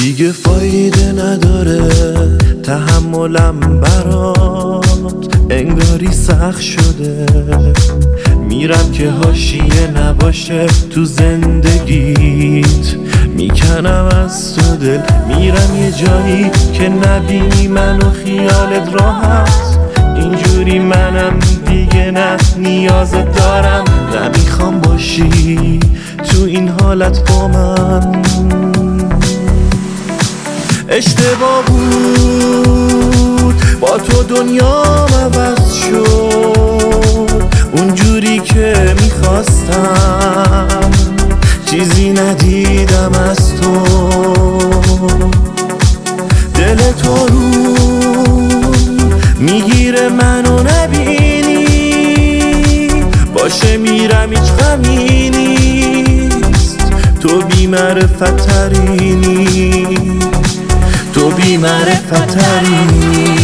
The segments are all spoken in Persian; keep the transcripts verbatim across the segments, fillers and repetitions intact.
دیگه فایده نداره تحملم برات، انگاری سخت شده. میرم که حاشیه نباشه تو زندگیت، میکنم از تو دل. میرم یه جایی که نبینی منو خیالت راحت، اینجوری منم دیگه نه نیازت دارم. نمیخوام باشی تو این حالت با من. اشتباه بود با تو دنیام عوض شد، اونجوری که میخواستم چیزی ندیدم از تو. دل تو رو میگیره منو نبینی، باشه میرم هیچ غمی نیست. تو بی معرفت ترینی، تو بی معرفت ترینی.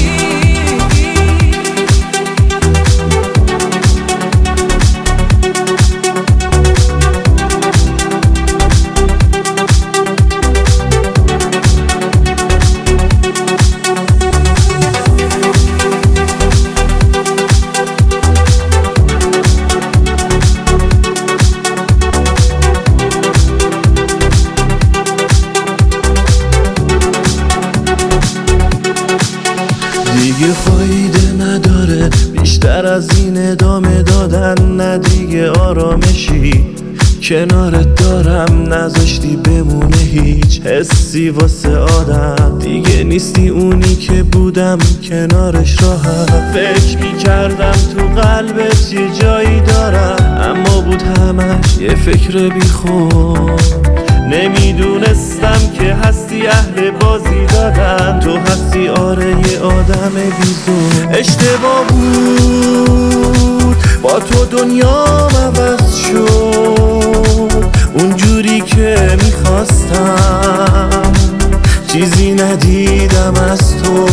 دیگه فایده نداره بیشتر از این ادامه دادن، نه دیگه آرامشی کنارت دارم، نذاشتی بمونه هیچ حسی واسه آدم. دیگه نیستی اونی که بودم کنارش راحت. فکر میکردم تو قلبت یه جایی دارم، اما بود همش یه فکر بی خود. نمیدونستم که هستی اهل بازی دادن، تو هستی آره یه آدم بیزون. اشتباه بود با تو دنیام عوض شد، اونجوری که میخواستم چیزی ندیدم از تو.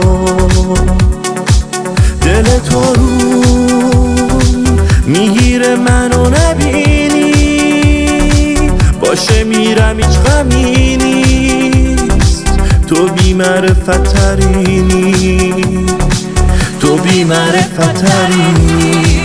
دل تو رو میگیره منو نبینی، باشه میرم هیچ غمی نیست. تو بی معرفت ترینی، تو بی معرفت ترینی.